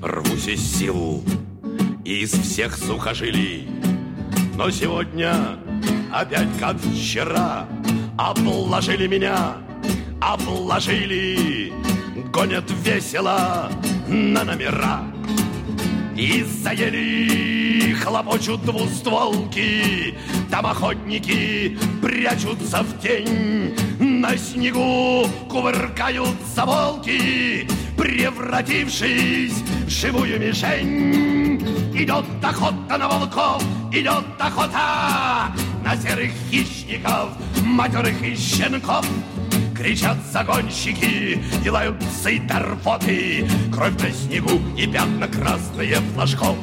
рвусь из сил, из всех сухожилий. Но сегодня опять как вчера обложили меня, обложили, гонят весело на номера. И заели хлопочут двустволки, там охотники прячутся в тень. На снегу кувыркаются волки, превратившись в живую мишень. Идет охота на волков, идет охота на серых хищников, матерых и щенков. Кричат загонщики, и лают псы торфоты, кровь на снегу и пятна красные флажков.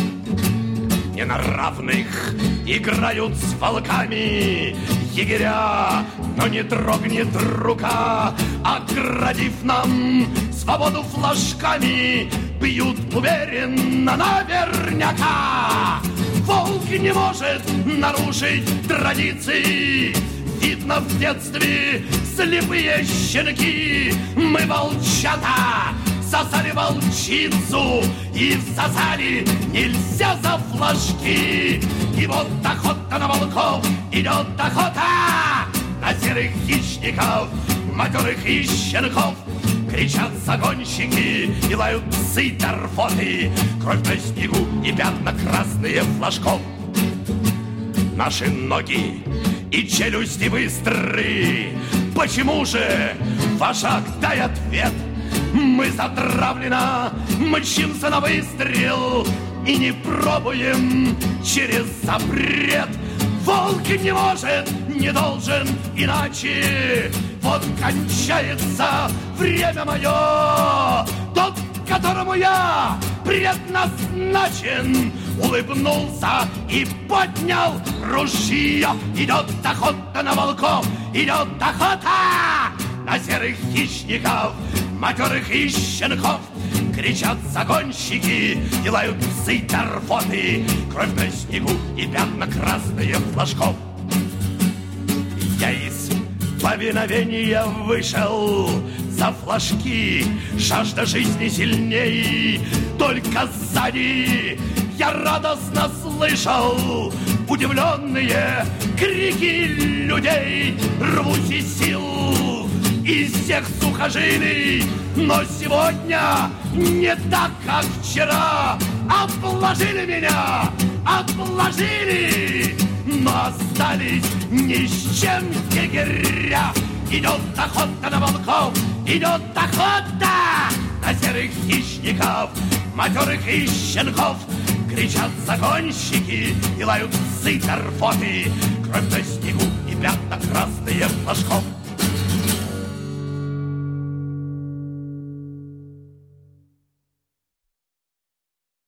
Не на равных играют с волками егеря, но не дрогнет рука, оградив нам свободу флажками, бьют уверенно наверняка. Волк не может нарушить традиции. Видно в детстве слепые щенки. Мы волчата сосали волчицу и всосали нельзя за флажки. И вот охота на волков, идет охота на серых хищников, матерых и щенков. Кричат загонщики и лают псы торфоты, кровь на снегу и пятна красные флажков. Наши ноги и челюсти быстры. Почему же, вожак, дай ответ? Мы затравленно мчимся на выстрел и не пробуем через запрет. Волк не может, не должен иначе. Вот кончается время мое. Тот, которому я предназначен, улыбнулся и поднял ружье. Идет охота на волков, идет охота на серых хищников, матерых и щенков. Кричат загонщики и лают псы торфоты, кровь на снегу и пятна красные флажков. Я из повиновения вышел за флажки, жажда жизни сильней. Только сзади я радостно слышал удивленные крики людей. Рвусь из сил, из всех сухожилий, но сегодня не так, как вчера. Обложили меня, обложили, но остались ни с чем егеря. Идет охота на волков, идет охота на серых хищников, матерых и щенков. Кричат загонщики и лают псы торфоты, кровь на снегу и пятна красные флажков.